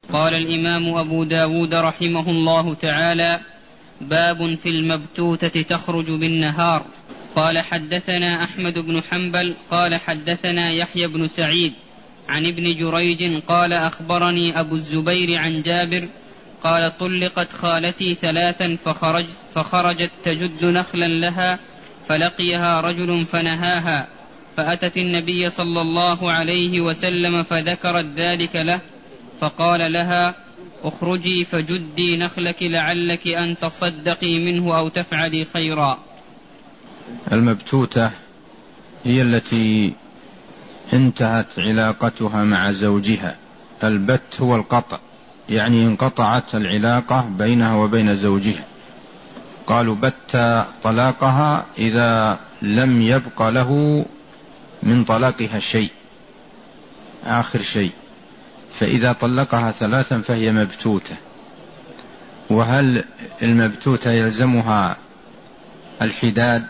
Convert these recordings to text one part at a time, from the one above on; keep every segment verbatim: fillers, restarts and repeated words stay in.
قال الإمام أبو داود رحمه الله تعالى: باب في المبتوتة تخرج بالنهار. قال حدثنا أحمد بن حنبل قال حدثنا يحيى بن سعيد عن ابن جريج قال أخبرني أبو الزبير عن جابر قال: طلقت خالتي ثلاثا فخرج فخرجت تجد نخلا لها فلقيها رجل فنهاها، فأتت النبي صلى الله عليه وسلم فذكرت ذلك له، فقال لها: اخرجي فجدي نخلك لعلك أن تصدقي منه أو تفعلي خيرا. المبتوتة هي التي انتهت علاقتها مع زوجها. البت هو القطع، يعني انقطعت العلاقة بينها وبين زوجها. قالوا بت طلاقها إذا لم يبق له من طلاقها شيء، آخر شيء. فإذا طلقها ثلاثا فهي مبتوتة. وهل المبتوتة يلزمها الحداد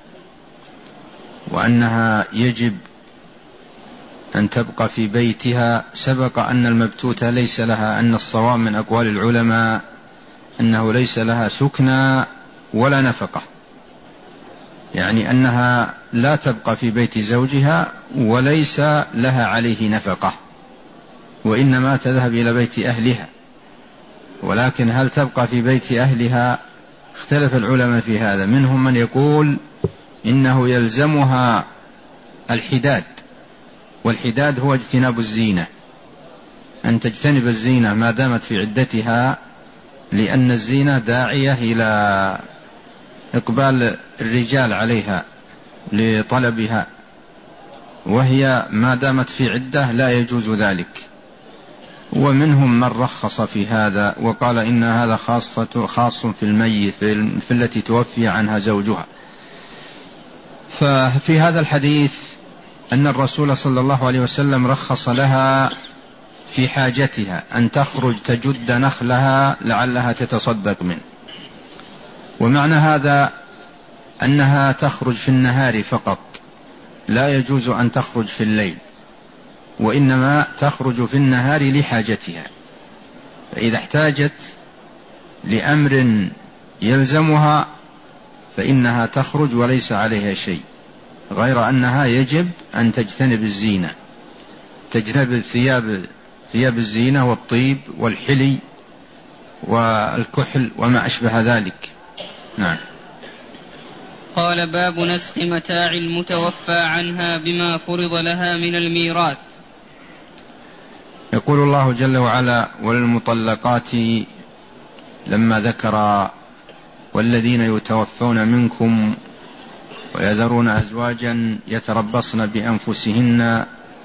وأنها يجب أن تبقى في بيتها؟ سبق أن المبتوتة ليس لها، أن الصواب من أقوال العلماء أنه ليس لها سكنى ولا نفقة، يعني أنها لا تبقى في بيت زوجها وليس لها عليه نفقة، وإنما تذهب إلى بيت أهلها. ولكن هل تبقى في بيت أهلها؟ اختلف العلماء في هذا. منهم من يقول إنه يلزمها الحداد، والحداد هو اجتناب الزينة، أن تجتنب الزينة ما دامت في عدتها، لأن الزينة داعية إلى إقبال الرجال عليها لطلبها، وهي ما دامت في عدة لا يجوز ذلك. ومنهم من رخص في هذا وقال إن هذا خاصة خاص في الميت، في التي توفي عنها زوجها. ففي هذا الحديث أن الرسول صلى الله عليه وسلم رخص لها في حاجتها أن تخرج تجد نخلها لعلها تتصدق منه. ومعنى هذا أنها تخرج في النهار فقط، لا يجوز أن تخرج في الليل، وإنما تخرج في النهار لحاجتها. فإذا احتاجت لأمر يلزمها فإنها تخرج وليس عليها شيء، غير أنها يجب أن تجتنب الزينة، تجنب الثياب ثياب الزينة والطيب والحلي والكحل وما أشبه ذلك. نعم. قال: باب نسخ متاع المتوفى عنها بما فرض لها من الميراث. يقول الله جل وعلا: وللمطلقات، لما ذكر والذين يتوفون منكم ويذرون أزواجا يتربصن بأنفسهن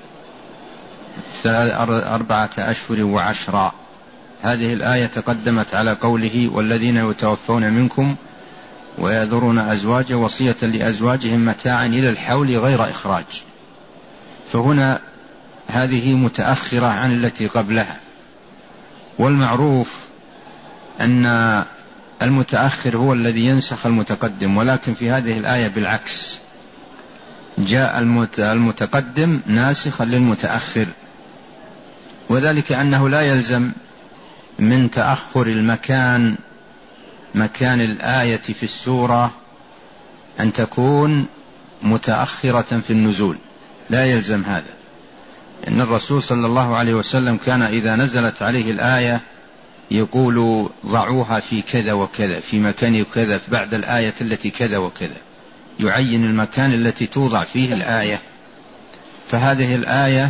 أربعة أشهر وعشرا، هذه الآية تقدمت على قوله: والذين يتوفون منكم ويذرون أزواجا وصية لأزواجهم متاعا إلى الحول غير إخراج. فهنا هذه متأخرة عن التي قبلها، والمعروف أن المتأخر هو الذي ينسخ المتقدم، ولكن في هذه الآية بالعكس، جاء المتقدم ناسخا للمتأخر، وذلك أنه لا يلزم من تأخر المكان مكان الآية في السورة أن تكون متأخرة في النزول، لا يلزم هذا. إن الرسول صلى الله عليه وسلم كان إذا نزلت عليه الآية يقول: ضعوها في كذا وكذا، في مكان كذا، بعد الآية التي كذا وكذا، يعين المكان التي توضع فيه الآية. فهذه الآية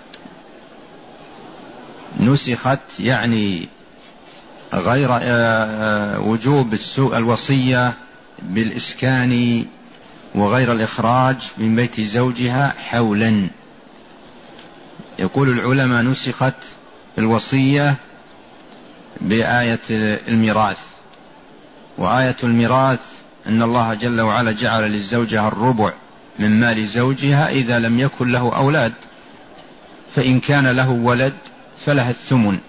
نسخت، يعني غير وجوب الوصية بالإسكان وغير الإخراج من بيت زوجها حولا. يقول العلماء: نسخت الوصية بآية الميراث، وآية الميراث أن الله جل وعلا جعل للزوجة الربع من مال زوجها إذا لم يكن له أولاد، فإن كان له ولد فلها الثمن.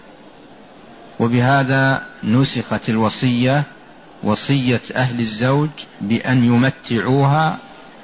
وبهذا نسخت الوصية، وصية أهل الزوج بأن يمتعوها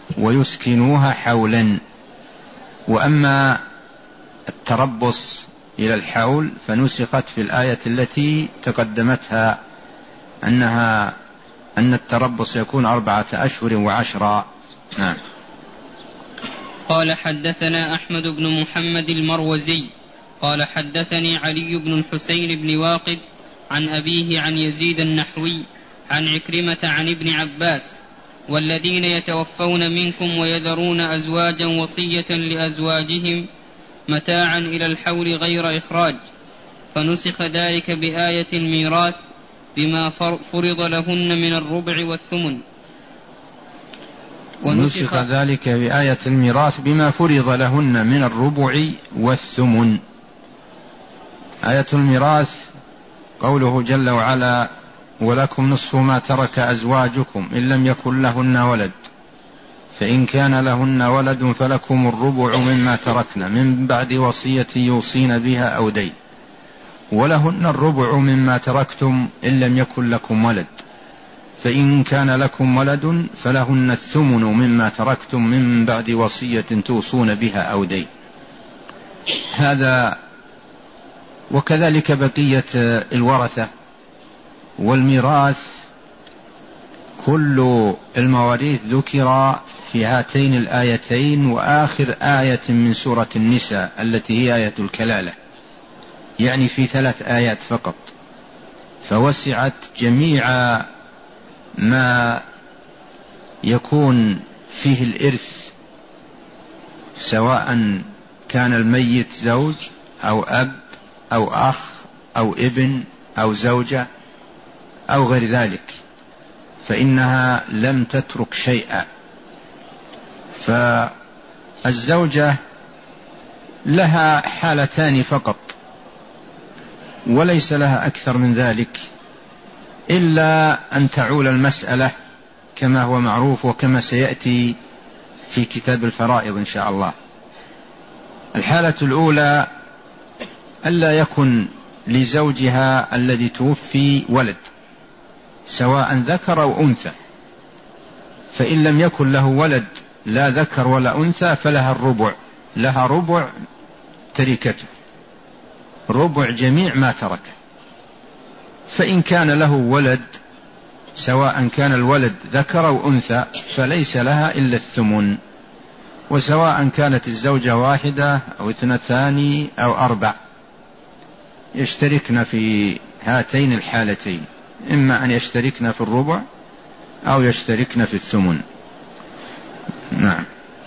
ويسكنوها حولا. وأما التربص إلى الحول فنسخت في الآية التي تقدمتها أنها أن التربص يكون أربعة أشهر وعشرا. نعم. قال حدثنا أحمد بن محمد المروزي قال حدثني علي بن الحسين بن واقد عن أبيه عن يزيد النحوي عن عكرمة عن ابن عباس والذين يتوفون منكم ويذرون أزواجا وصية لأزواجهم متاعا إلى الحول غير إخراج فنسخ ذلك بآية الميراث بما فرض لهن من الربع والثمن. ونسخ ذلك بآية الميراث بما فرض لهن من الربع والثمن. آية الميراث قوله جل وعلا ولكم نصف ما ترك أزواجكم إن لم يكن لهن ولد فإن كان لهن ولد فلكم الربع مما تركن من بعد وصية يوصين بها أو دين ولهن الربع مما تركتم إن لم يكن لكم ولد فإن كان لكم ولد فلهن الثمن مما تركتم من بعد وصية توصون بها أو دين. هذا وكذلك بقية الورثة والميراث كل المواريث ذكر في هاتين الآيتين وآخر آية من سورة النساء التي هي آية الكلالة، يعني في ثلاث آيات فقط، فوسعت جميع ما يكون فيه الإرث سواء كان الميت زوج أو أب أو أخ أو ابن أو زوجة أو غير ذلك، فإنها لم تترك شيئا. فالزوجة لها حالتان فقط وليس لها أكثر من ذلك إلا أن تعول المسألة كما هو معروف وكما سيأتي في كتاب الفرائض إن شاء الله. الحالة الأولى ألا يكن لزوجها الذي توفي ولد سواء ذكر أو أنثى، فإن لم يكن له ولد لا ذكر ولا أنثى فلها الربع، لها ربع تركته، ربع جميع ما ترك. فإن كان له ولد سواء كان الولد ذكر أو أنثى فليس لها إلا الثمن، وسواء كانت الزوجة واحدة أو اثنتان أو أربع يشتركن في هاتين الحالتين، إما أن يشتركن في الربع أو يشتركن في الثمن. نعم.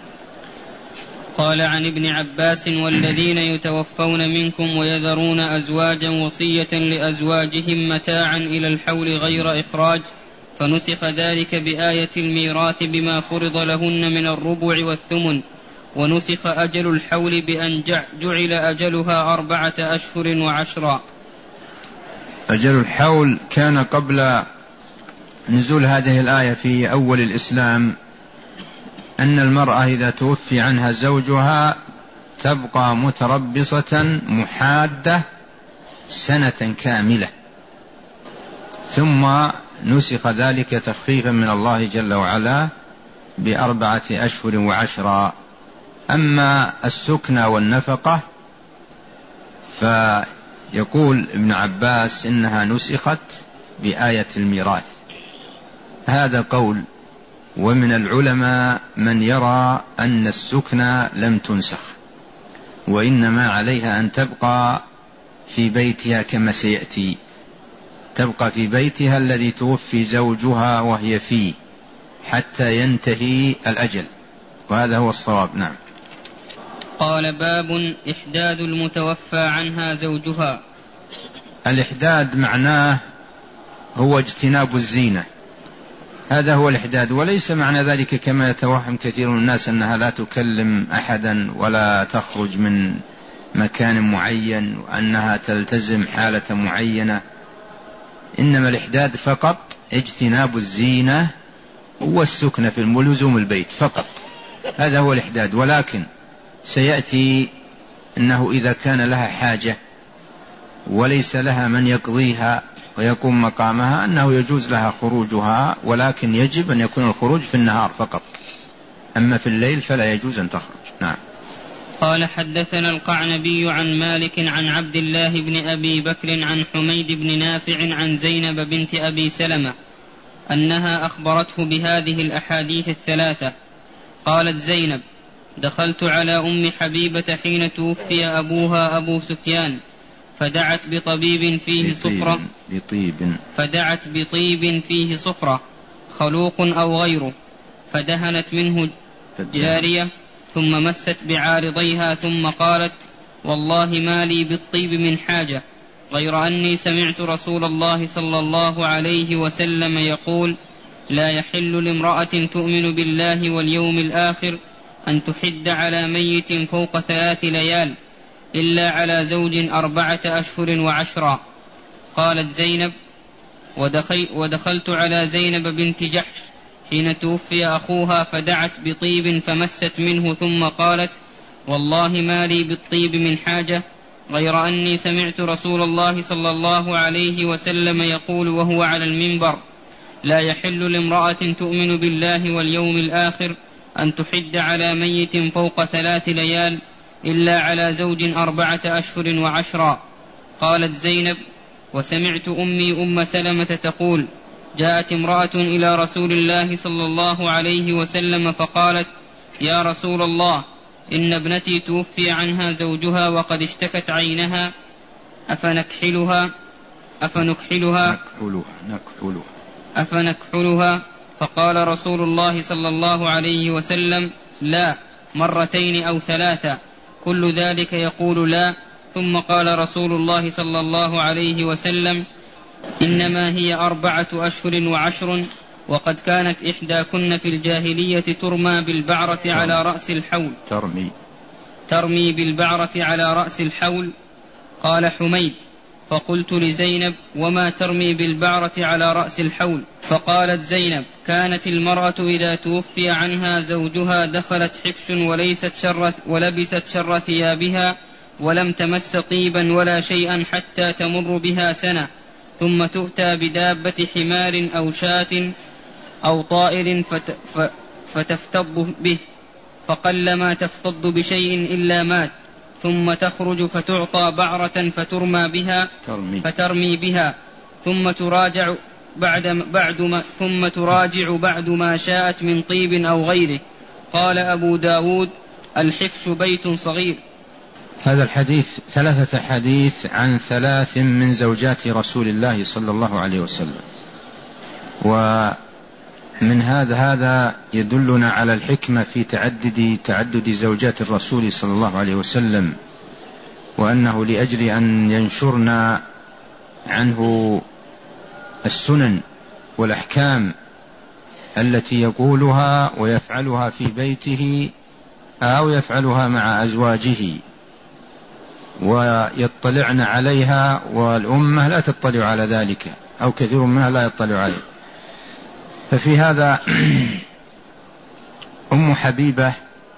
قال عن ابن عباس والذين يتوفون منكم ويذرون أزواجا وصية لأزواجهم متاعا إلى الحول غير إخراج فنسخ ذلك بآية الميراث بما فرض لهن من الربع والثمن ونسخ أجل الحول بأن جعل أجلها أربعة أشهر وعشرا. أجل الحول كان قبل نزول هذه الآية في أول الإسلام أن المرأة إذا توفي عنها زوجها تبقى متربصة محادة سنة كاملة، ثم نسخ ذلك تخفيفا من الله جل وعلا بأربعة أشهر وعشرا. أما السكنى والنفقة فيقول ابن عباس إنها نسخت بآية الميراث، هذا قول. ومن العلماء من يرى أن السكنى لم تنسخ وإنما عليها أن تبقى في بيتها كما سيأتي، تبقى في بيتها الذي توفي زوجها وهي فيه حتى ينتهي الأجل، وهذا هو الصواب. نعم. قال باب إحداد المتوفى عنها زوجها. الإحداد معناه هو اجتناب الزينة، هذا هو الإحداد، وليس معنى ذلك كما يتوهم كثير من الناس أنها لا تكلم أحدا ولا تخرج من مكان معين وأنها تلتزم حالة معينة، إنما الإحداد فقط اجتناب الزينة والسكنة في لزوم البيت فقط، هذا هو الإحداد. ولكن سيأتي أنه إذا كان لها حاجة وليس لها من يقضيها ويقوم مقامها أنه يجوز لها خروجها، ولكن يجب أن يكون الخروج في النهار فقط، أما في الليل فلا يجوز أن تخرج. نعم. قال حدثنا القعنبي عن مالك عن عبد الله بن أبي بكر عن حميد بن نافع عن زينب بنت أبي سلمة أنها أخبرته بهذه الأحاديث الثلاثة. قالت زينب: دخلت على أم حبيبة حين توفي أبوها أبو سفيان فدعت بطبيب فيه صفرة بطيب فدعت بطيب فيه صفرة خلوق أو غيره، فدهنت منه جارية ثم مست بعارضيها ثم قالت: والله ما لي بالطيب من حاجة، غير أني سمعت رسول الله صلى الله عليه وسلم يقول: لا يحل لامرأة تؤمن بالله واليوم الآخر أن تحد على ميت فوق ثلاث ليال إلا على زوج أربعة أشهر وعشرا. قالت زينب: ودخل ودخلت على زينب بنت جحش حين توفي أخوها فدعت بطيب فمست منه ثم قالت: والله ما لي بالطيب من حاجة، غير أني سمعت رسول الله صلى الله عليه وسلم يقول وهو على المنبر: لا يحل لامرأة تؤمن بالله واليوم الآخر أن تحد على ميت فوق ثلاث ليال إلا على زوج أربعة أشهر وعشرا. قالت زينب: وسمعت أمي أم سلمة تقول: جاءت امرأة إلى رسول الله صلى الله عليه وسلم فقالت: يا رسول الله، إن ابنتي توفي عنها زوجها وقد اشتكت عينها، أفنكحلها أفنكحلها نكحلها أفنكحلها فقال رسول الله صلى الله عليه وسلم: لا، مرتين أو ثلاثة، كل ذلك يقول لا. ثم قال رسول الله صلى الله عليه وسلم: إنما هي أربعة أشهر وعشر، وقد كانت إحداكن في الجاهلية ترمى بالبعرة على رأس الحول ترمي ترمي بالبعرة على رأس الحول. قال حميد: فقلت لزينب: وما ترمي بالبعرة على رأس الحول؟ فقالت زينب: كانت المرأة إذا توفي عنها زوجها دخلت حفش وليست شر ولبست شر ثيابها ولم تمس طيبا ولا شيئا حتى تمر بها سنة، ثم تؤتى بدابة حمار أو شاة أو طائر فتفتض به، فقلما تفتض بشيء إلا مات، ثم تخرج فتعطى بعرة فترمى بها ترمي. فترمي بها ثم تراجع بعد, بعد ما ثم تراجع بعد ما شاءت من طيب أو غيره. قال أبو داود: الحفش بيت صغير. هذا الحديث ثلاثة حديث عن ثلاث من زوجات رسول الله صلى الله عليه وسلم، ومن هذا هذا يدلنا على الحكمة في تعدد تعدد زوجات الرسول صلى الله عليه وسلم، وأنه لأجل أن ينشرنا عنه السنن والأحكام التي يقولها ويفعلها في بيته أو يفعلها مع أزواجه ويطلعن عليها، والأمة لا تطلع على ذلك أو كثير منها لا يطلع عليه. ففي هذا أم حبيبة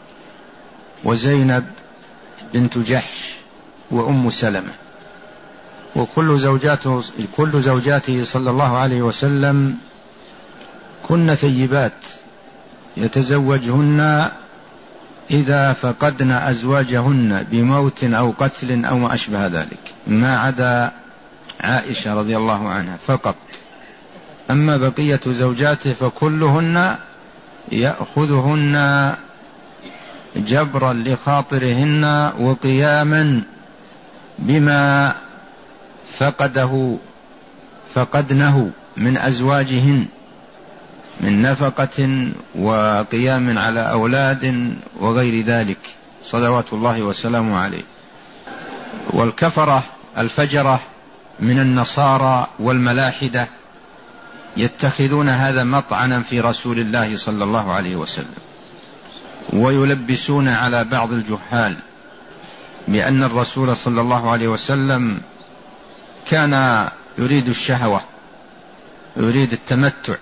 وزينب بنت جحش وأم سلمة، وكل زوجاته كل زوجاته صلى الله عليه وسلم كن ثيبات يتزوجهن إذا فقدن أزواجهن بموت أو قتل أو ما أشبه ذلك، ما عدا عائشة رضي الله عنها فقط. أما بقية زوجاته فكلهن يأخذهن جبرا لخاطرهن وقياما بما فقده فقدنه من أزواجهن من نفقة وقيام على أولاد وغير ذلك صلوات الله وسلامه عليه. والكفرة الفجرة من النصارى والملاحدة يتخذون هذا مطعنا في رسول الله صلى الله عليه وسلم، ويلبسون على بعض الجهال بأن الرسول صلى الله عليه وسلم كان يريد الشهوة يريد التمتع،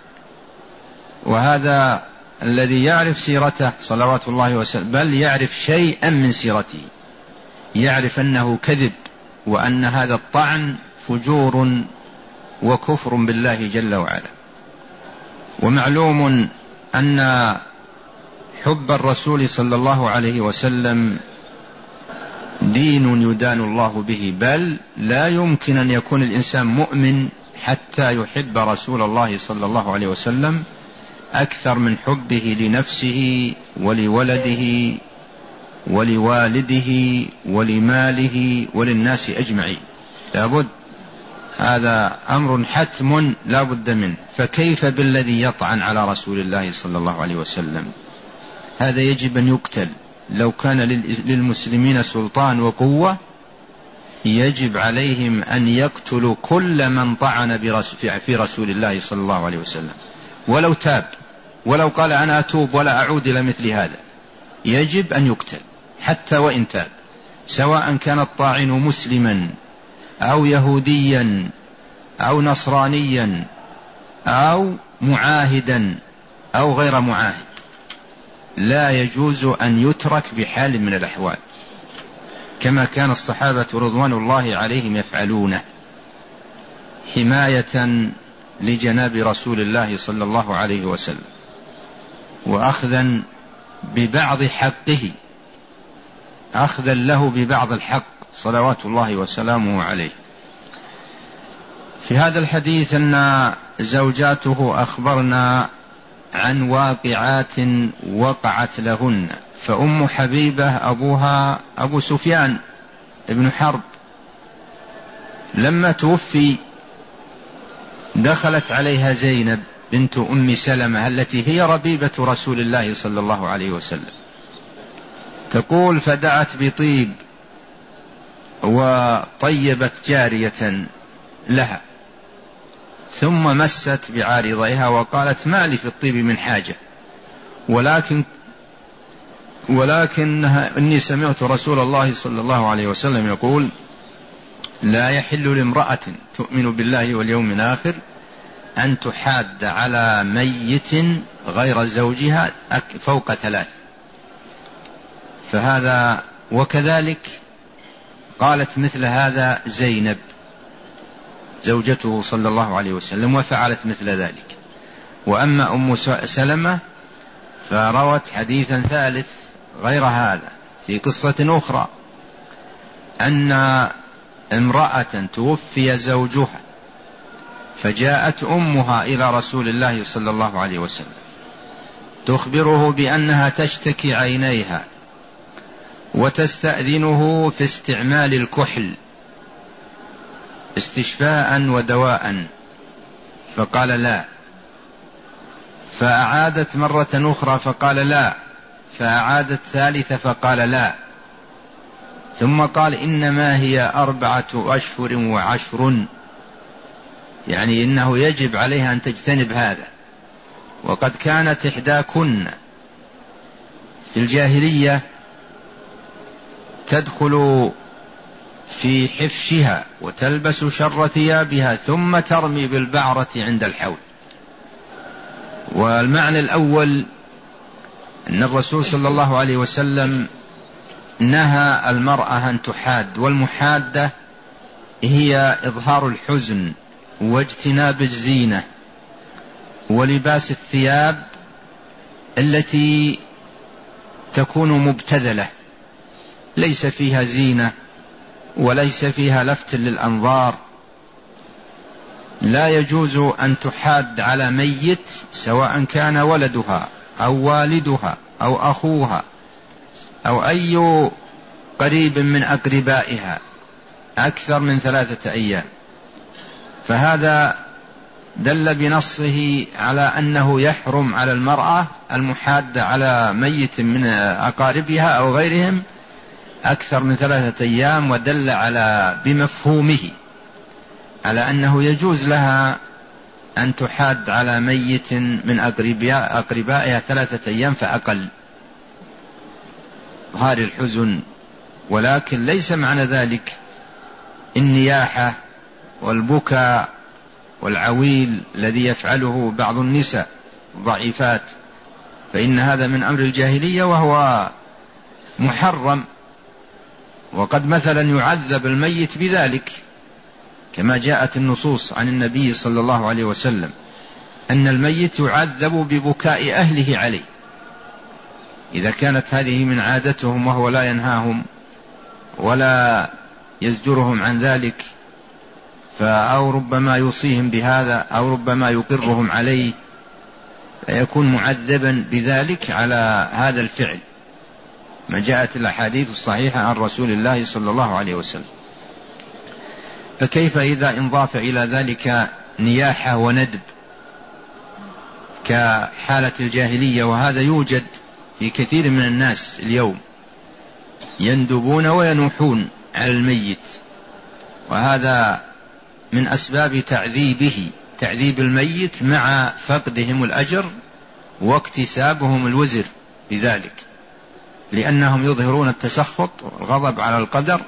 وهذا الذي يعرف سيرته صلوات الله وسلم بل يعرف شيئا من سيرته يعرف أنه كذب، وأن هذا الطعن فجور وكفر بالله جل وعلا. ومعلوم أن حب الرسول صلى الله عليه وسلم دين يدان الله به، بل لا يمكن أن يكون الإنسان مؤمن حتى يحب رسول الله صلى الله عليه وسلم أكثر من حبه لنفسه ولولده ولوالده ولماله وللناس أجمعين. لابد، هذا أمر حتم لا بد منه. فكيف بالذي يطعن على رسول الله صلى الله عليه وسلم؟ هذا يجب أن يقتل. لو كان للمسلمين سلطان وقوة يجب عليهم أن يقتلوا كل من طعن في رسول الله صلى الله عليه وسلم، ولو تاب، ولو قال أنا أتوب ولا أعود إلى مثل هذا، يجب أن يقتل حتى وإن تاب، سواء كان الطاعن مسلما أو يهوديا أو نصرانيا أو معاهدا أو غير معاهد، لا يجوز أن يترك بحال من الأحوال، كما كان الصحابة رضوان الله عليهم يفعلونه حماية لجناب رسول الله صلى الله عليه وسلم، وأخذا ببعض حقه، أخذا له ببعض الحق صلوات الله وسلامه عليه. في هذا الحديث أن زوجاته أخبرنا عن واقعات وقعت لهن. فأم حبيبة أبوها أبو سفيان ابن حرب، لما توفي دخلت عليها زينب بنت أم سلمة التي هي ربيبة رسول الله صلى الله عليه وسلم، تقول: فدعت بطيب وطيبت جارية لها، ثم مست بعارضيها وقالت: ما لي في الطيب من حاجة، ولكن ولكن إني سمعت رسول الله صلى الله عليه وسلم يقول: لا يحل لامرأة تؤمن بالله واليوم الآخر أن تحاد على ميت غير زوجها فوق ثلاث. فهذا وكذلك قالت مثل هذا زينب زوجته صلى الله عليه وسلم وفعلت مثل ذلك. وأما أم سلمة فروت حديثا ثالث غير هذا في قصة أخرى، أن امرأة توفي زوجها فجاءت أمها إلى رسول الله صلى الله عليه وسلم تخبره بأنها تشتكي عينيها وتستأذنه في استعمال الكحل استشفاء ودواء، فقال لا، فأعادت مرة أخرى فقال لا، فأعادت ثالثة فقال لا، ثم قال: إنما هي أربعة أشهر وعشر، يعني إنه يجب عليها أن تجتنب هذا. وقد كانت إحداكن في الجاهلية تدخل في حفشها وتلبس شر ثيابها ثم ترمي بالبعرة عند الحول. والمعنى الأول أن الرسول صلى الله عليه وسلم نهى المرأة أن تحاد، والمحادة هي إظهار الحزن واجتناب الزينة ولباس الثياب التي تكون مبتذلة ليس فيها زينة وليس فيها لفت للأنظار. لا يجوز أن تحاد على ميت سواء كان ولدها أو والدها أو أخوها أو أي قريب من أقربائها أكثر من ثلاثة أيام. فهذا دل بنصه على أنه يحرم على المرأة المحادة على ميت من أقاربها أو غيرهم أكثر من ثلاثة أيام، ودل على بمفهومه على أنه يجوز لها أن تحاد على ميت من أقربائها ثلاثة أيام فأقل، ظهار الحزن. ولكن ليس معنى ذلك النياحة والبكاء والعويل الذي يفعله بعض النساء ضعيفات، فإن هذا من أمر الجاهلية وهو محرم، وقد مثلا يعذب الميت بذلك، كما جاءت النصوص عن النبي صلى الله عليه وسلم أن الميت يعذب ببكاء أهله عليه، إذا كانت هذه من عادتهم وهو لا ينهاهم ولا يزجرهم عن ذلك، أو ربما يوصيهم بهذا أو ربما يقرهم عليه، فيكون معذبا بذلك على هذا الفعل، ما جاءت الأحاديث الصحيحة عن رسول الله صلى الله عليه وسلم. فكيف إذا انضاف إلى ذلك نياحة وندب كحالة الجاهلية؟ وهذا يوجد في كثير من الناس اليوم، يندبون وينوحون على الميت، وهذا من أسباب تعذيبه، تعذيب الميت مع فقدهم الأجر واكتسابهم الوزر بذلك، لأنهم يظهرون التسخط والغضب على القدر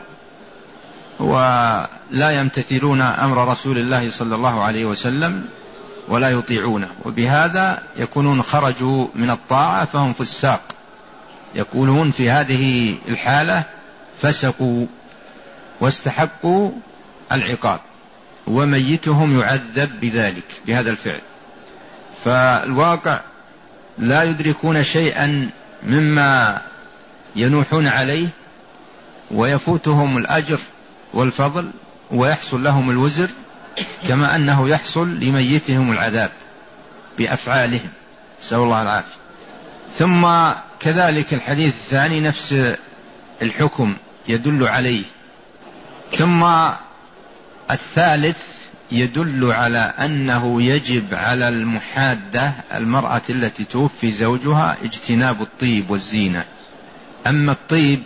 ولا يمتثلون أمر رسول الله صلى الله عليه وسلم ولا يطيعونه، وبهذا يكونون خرجوا من الطاعة فهم فساق، يقولون في هذه الحالة فسقوا واستحقوا العقاب، وميتهم يعذب بذلك بهذا الفعل. فالواقع لا يدركون شيئا مما ينوحون عليه، ويفوتهم الأجر والفضل ويحصل لهم الوزر، كما أنه يحصل لميتهم العذاب بأفعالهم، نسأل الله العافية. ثم كذلك الحديث الثاني نفس الحكم يدل عليه. ثم الثالث يدل على أنه يجب على المحادة المرأة التي توفي زوجها اجتناب الطيب والزينة. أما الطيب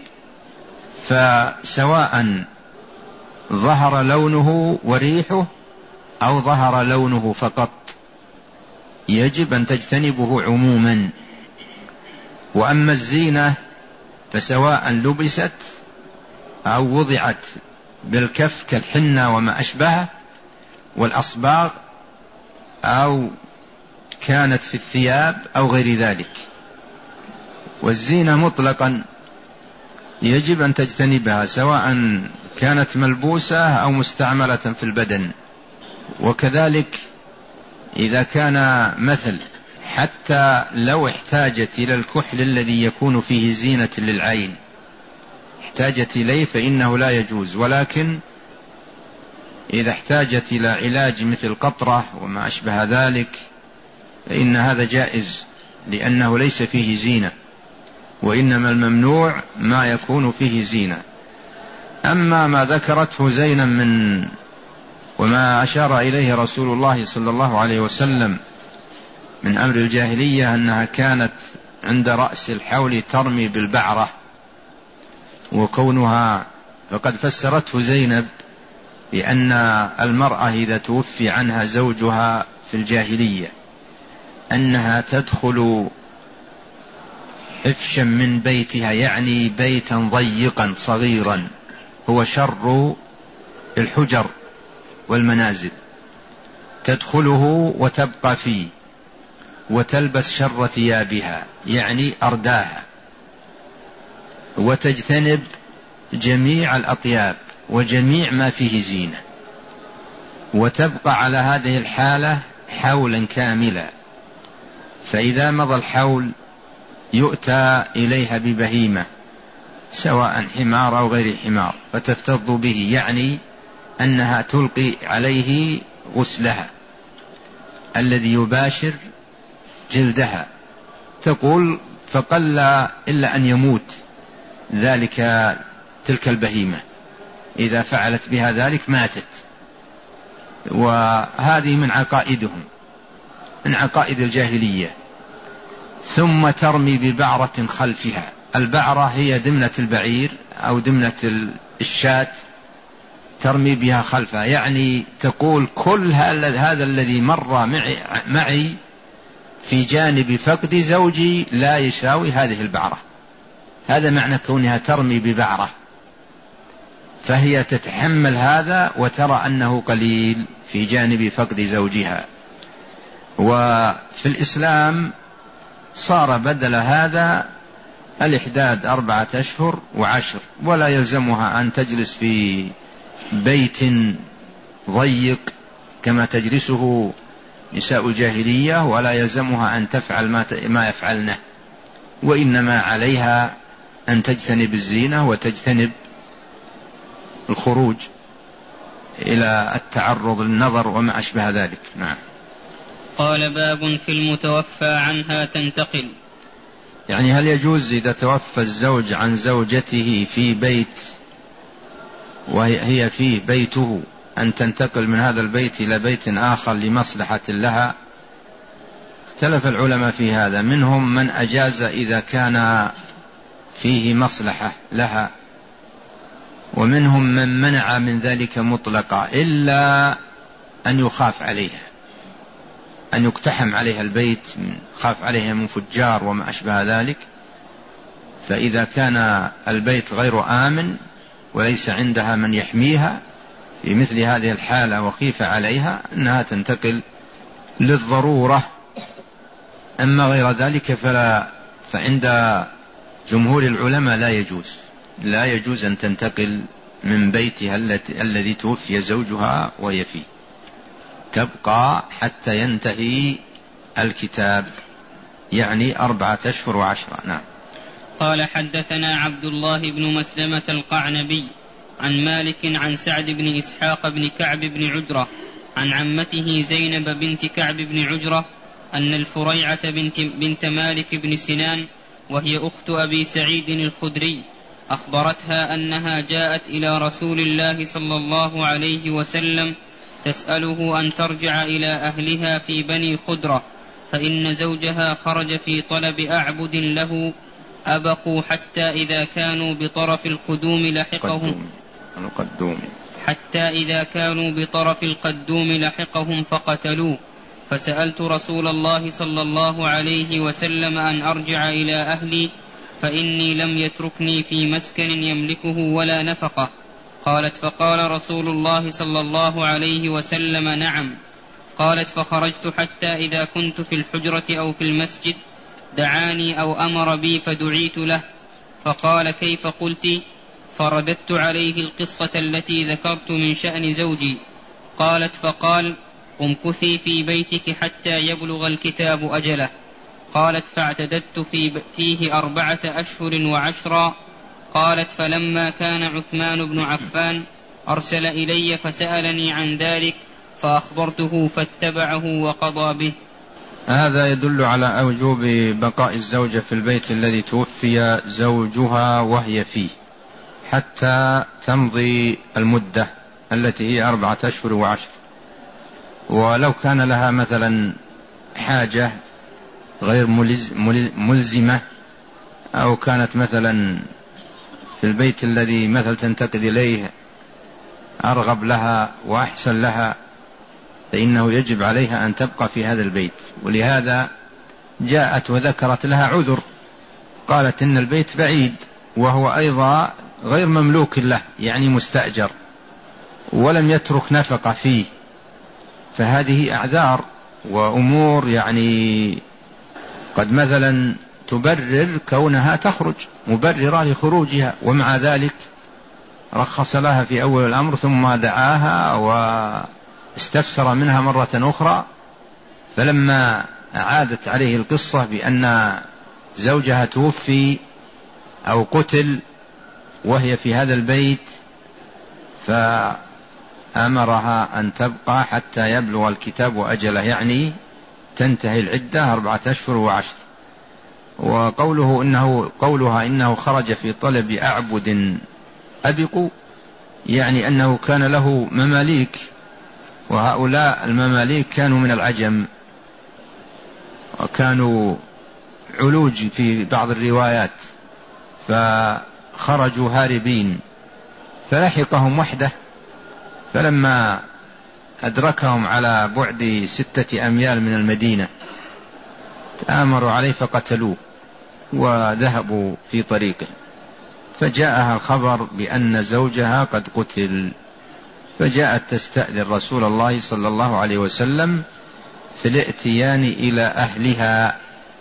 فسواء ظهر لونه وريحه أو ظهر لونه فقط يجب أن تجتنبه عموما. وأما الزينة فسواء لبست أو وضعت بالكف كالحنة وما أشبهه والأصباغ، أو كانت في الثياب أو غير ذلك. والزينة مطلقا يجب أن تجتنبها سواء كانت ملبوسة أو مستعملة في البدن. وكذلك إذا كان مثل حتى لو احتاجت إلى الكحل الذي يكون فيه زينة للعين احتاجت إليه فإنه لا يجوز، ولكن إذا احتاجت إلى علاج مثل قطرة وما أشبه ذلك فإن هذا جائز، لأنه ليس فيه زينة، وإنما الممنوع ما يكون فيه زينة. أما ما ذكرته زينا من وما أشار إليه رسول الله صلى الله عليه وسلم من أمر الجاهلية أنها كانت عند رأس الحول ترمي بالبعرة، وكونها فقد فسرته زينب بأن المرأة إذا توفي عنها زوجها في الجاهلية أنها تدخل حفشا من بيتها، يعني بيتا ضيقا صغيرا هو شر الحجر والمنازل، تدخله وتبقى فيه وتلبس شر ثيابها يعني أرداها، وتجتنب جميع الأطياب وجميع ما فيه زينة، وتبقى على هذه الحالة حولا كاملا. فإذا مضى الحول يؤتى إليها ببهيمة سواء حمار أو غير حمار فتفتض به، يعني أنها تلقي عليه غسلها الذي يباشر جلدها. تقول فقل إلا أن يموت ذلك تلك البهيمة، إذا فعلت بها ذلك ماتت. وهذه من عقائدهم، من عقائد الجاهلية. ثم ترمي ببعرة خلفها. البعرة هي دمنة البعير أو دمنة الشاة، ترمي بها خلفها، يعني تقول كل هذا الذي مر معي, معي في جانب فقد زوجي لا يساوي هذه البعرة. هذا معنى كونها ترمي ببعرة، فهي تتحمل هذا وترى أنه قليل في جانب فقد زوجها. وفي الإسلام صار بدل هذا الإحداد أربعة أشهر وعشر، ولا يلزمها أن تجلس في بيت ضيق كما تجلسه نساء الجاهلية، ولا يلزمها أن تفعل ما يفعلنه، وإنما عليها أن تجتنب الزينة وتجتنب الخروج إلى التعرض للنظر وما أشبه ذلك. نعم. قال باب في المتوفى عنها تنتقل. يعني هل يجوز إذا توفى الزوج عن زوجته في بيت وهي فيه بيته أن تنتقل من هذا البيت إلى بيت آخر لمصلحة لها؟ اختلف العلماء في هذا، منهم من أجاز إذا كان فيه مصلحة لها، ومنهم من منع من ذلك مطلقا إلا أن يخاف عليها، أن يقتحم عليها البيت، خاف عليها من فجار وما أشبه ذلك. فإذا كان البيت غير آمن وليس عندها من يحميها في مثل هذه الحالة وخيف عليها أنها تنتقل للضرورة. أما غير ذلك فلا، فعند جمهور العلماء لا يجوز لا يجوز أن تنتقل من بيتها الذي توفي زوجها وهي فيه، تبقى حتى ينتهي الكتاب، يعني أربعة أشهر وعشرة. نعم. قال حدثنا عبد الله بن مسلمة القعنبي عن مالك عن سعد بن إسحاق بن كعب بن عجرة عن عمته زينب بنت كعب بن عجرة أن الفريعة بنت, بنت مالك بن سنان وهي أخت أبي سعيد الخدري أخبرتها أنها جاءت إلى رسول الله صلى الله عليه وسلم تسأله أن ترجع إلى أهلها في بني خدرة، فإن زوجها خرج في طلب أعبد له أبقوا حتى إذا كانوا بطرف القدوم لحقهم حتى إذا كانوا بطرف القدوم لحقهم فقتلوه، فسألت رسول الله صلى الله عليه وسلم أن أرجع إلى أهلي فإني لم يتركني في مسكن يملكه ولا نفقة. قالت فقال رسول الله صلى الله عليه وسلم نعم. قالت فخرجت حتى إذا كنت في الحجرة أو في المسجد دعاني أو أمر بي فدعيت له فقال كيف قلت؟ فرددت عليه القصة التي ذكرت من شأن زوجي. قالت فقال امكثي في بيتك حتى يبلغ الكتاب أجله. قالت فاعتددت في فيه أربعة أشهر وعشرا. قالت فلما كان عثمان بن عفان أرسل إلي فسألني عن ذلك فأخبرته فاتبعه وقضى به. هذا يدل على وجوب بقاء الزوجة في البيت الذي توفي زوجها وهي فيه حتى تمضي المدة التي هي أربعة أشهر وعشر. ولو كان لها مثلا حاجة غير ملزمة أو كانت مثلا في البيت الذي مثل تنتقل إليه أرغب لها وأحسن لها فإنه يجب عليها أن تبقى في هذا البيت. ولهذا جاءت وذكرت لها عذر، قالت إن البيت بعيد وهو أيضا غير مملوك له، يعني مستأجر ولم يترك نفقة فيه، فهذه أعذار وأمور يعني قد مثلا تبرر كونها تخرج، مبررة لخروجها، ومع ذلك رخص لها في أول الأمر ثم دعاها واستفسر منها مرة أخرى. فلما عادت عليه القصة بأن زوجها توفي أو قتل وهي في هذا البيت فأمرها أن تبقى حتى يبلغ الكتاب أجله، يعني تنتهي العدة أربعة أشهر وعشر. وقوله إنه قولها إنه خرج في طلب أعبد أبقوا، يعني أنه كان له مماليك، وهؤلاء المماليك كانوا من العجم وكانوا علوج في بعض الروايات، فخرجوا هاربين فلحقهم وحده، فلما أدركهم على بعد ستة أميال من المدينة تآمروا عليه فقتلوه وذهبوا في طريقه، فجاءها الخبر بأن زوجها قد قتل، فجاءت تستأذن رسول الله صلى الله عليه وسلم في الائتيان إلى أهلها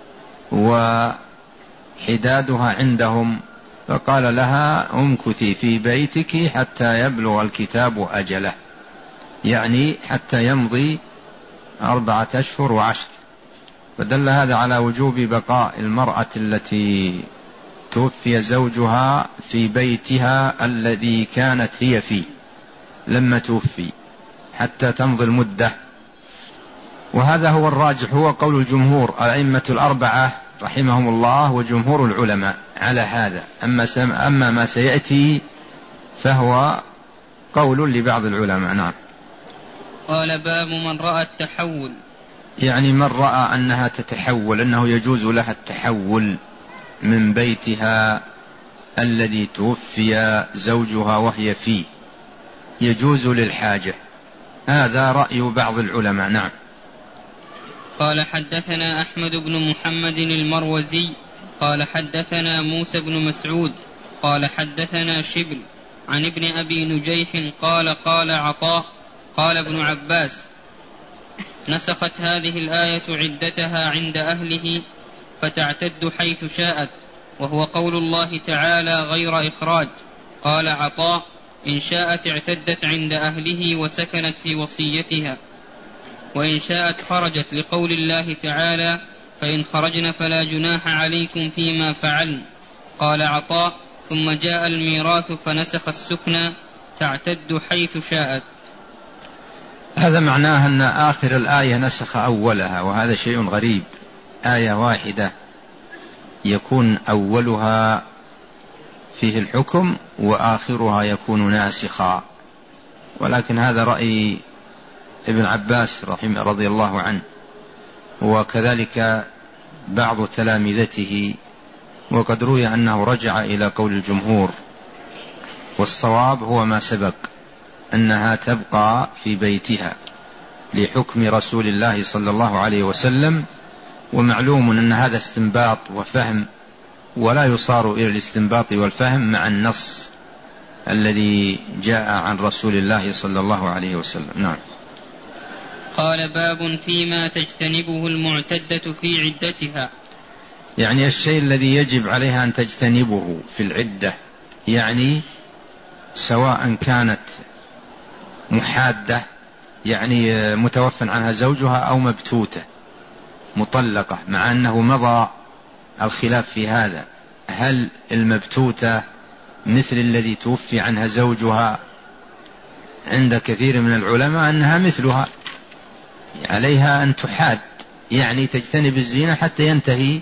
وحدادها عندهم، فقال لها امكثي في بيتك حتى يبلغ الكتاب أجله، يعني حتى يمضي أربعة أشهر وعشر. فدل هذا على وجوب بقاء المرأة التي توفي زوجها في بيتها الذي كانت هي فيه لما توفي حتى تمضي المدة، وهذا هو الراجح، هو قول الجمهور الأئمة الأربعة رحمهم الله وجمهور العلماء على هذا. أما, أما ما سيأتي فهو قول لبعض العلماء. نعم. قال باب من رأى التحول، يعني من رأى أنها تتحول، أنه يجوز لها التحول من بيتها الذي توفي زوجها وهي فيه، يجوز للحاجة، هذا رأي بعض العلماء. نعم. قال حدثنا أحمد بن محمد المروزي قال حدثنا موسى بن مسعود قال حدثنا شبل عن ابن أبي نجيح قال قال عطاء قال ابن عباس نسخت هذه الآية عدتها عند أهله فتعتد حيث شاءت، وهو قول الله تعالى غير إخراج. قال عطاء إن شاءت اعتدت عند أهله وسكنت في وصيتها، وإن شاءت خرجت لقول الله تعالى فإن خرجن فلا جناح عليكم فيما فعلن. قال عطاء ثم جاء الميراث فنسخ السكنى تعتد حيث شاءت. هذا معناه أن آخر الآية نسخ أولها، وهذا شيء غريب، آية واحدة يكون أولها فيه الحكم وآخرها يكون ناسخا، ولكن هذا رأي ابن عباس رحمه رضي الله عنه، وكذلك بعض تلامذته، وقد روي أنه رجع إلى قول الجمهور، والصواب هو ما سبق أنها تبقى في بيتها لحكم رسول الله صلى الله عليه وسلم، ومعلوم أن هذا استنباط وفهم، ولا يصار إلى الاستنباط والفهم مع النص الذي جاء عن رسول الله صلى الله عليه وسلم. نعم. قال باب فيما تجتنبه المعتدة في عدتها، يعني الشيء الذي يجب عليها أن تجتنبه في العدة، يعني سواء كانت محادة يعني متوفى عنها زوجها أو مبتوتة مطلقة، مع أنه مضى الخلاف في هذا، هل المبتوتة مثل الذي توفي عنها زوجها؟ عند كثير من العلماء أنها مثلها، عليها أن تحاد، يعني تجتنب الزينة حتى ينتهي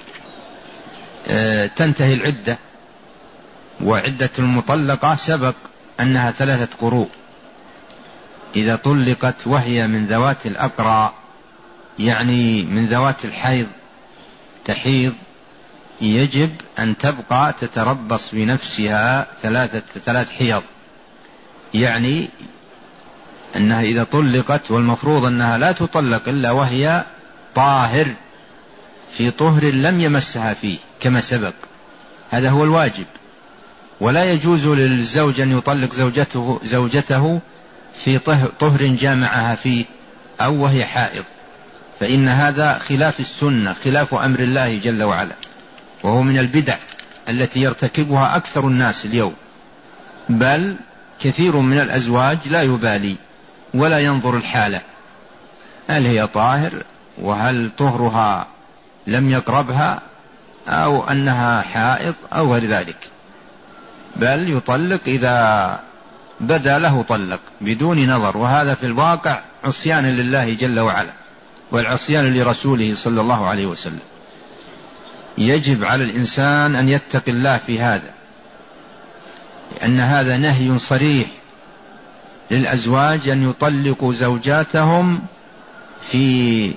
آه تنتهي العدة. وعدة المطلقة سبق أنها ثلاثة قروء، إذا طلقت وهي من ذوات الأقرى يعني من ذوات الحيض تحيض، يجب أن تبقى تتربص بنفسها ثلاثة ثلاث حيض، يعني أنها إذا طلقت، والمفروض أنها لا تطلق إلا وهي طاهر في طهر لم يمسها فيه كما سبق، هذا هو الواجب. ولا يجوز للزوج أن يطلق زوجته, زوجته في طهر جامعها فيه أو وهي حائض، فإن هذا خلاف السنة، خلاف أمر الله جل وعلا، وهو من البدع التي يرتكبها أكثر الناس اليوم، بل كثير من الأزواج لا يبالي ولا ينظر الحالة، هل هي طاهر وهل طهرها لم يقربها أو أنها حائض أو غير ذلك، بل يطلق إذا بدا له طلق بدون نظر، وهذا في الواقع عصيان لله جل وعلا والعصيان لرسوله صلى الله عليه وسلم. يجب على الإنسان أن يتقي الله في هذا، لأن هذا نهي صريح للأزواج أن يطلقوا زوجاتهم في